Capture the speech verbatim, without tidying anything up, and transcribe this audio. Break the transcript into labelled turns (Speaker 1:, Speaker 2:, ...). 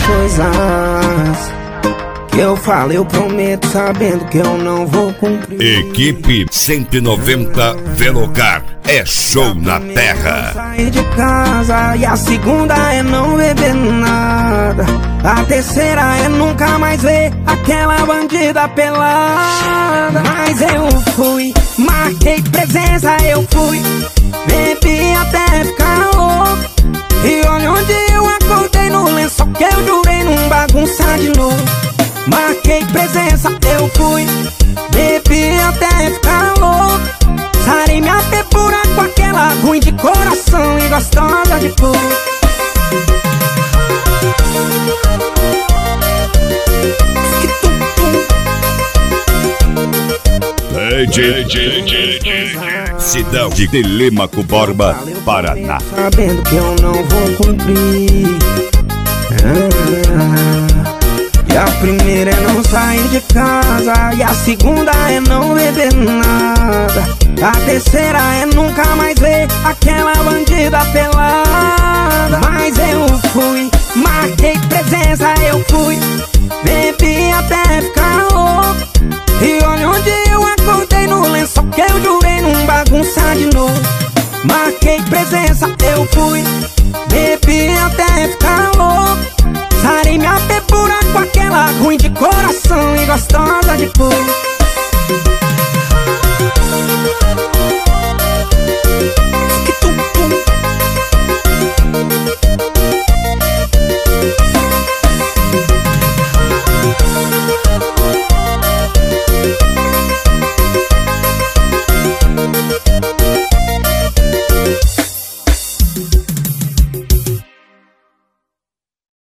Speaker 1: coisas que eu falo, eu prometo, sabendo que eu não vou cumprir.
Speaker 2: Equipe cento e noventa Velocar, é show na terra.
Speaker 1: Sair de casa e a segunda é não beber nada. A terceira é nunca mais ver aquela bandida pelada. Mas eu fui, marquei presença, eu fui, bebi até ficar louco. E olha onde eu acordei, no lençol que eu jurei não bagunçar de novo. Marquei presença, eu fui, bebi até ficar louco. Sarei minha pepura com aquela ruim de coração e gostosa de cor.
Speaker 2: D J Sidão de Telêmaco Borba, Paraná.
Speaker 1: Sabendo que eu não vou cumprir. ah. E a primeira é não sair de casa, e a segunda é não beber nada. A terceira é nunca mais ver aquela bandida pelada. Mas eu fui, marquei presença, eu fui, bebi até ficar louco. E olha onde eu acordei, no lençol que eu jurei não bagunçar de novo. Marquei presença, eu fui, bebi até ficar louco. Sarei minha pepura com aquela ruim de coração e gostosa de cor.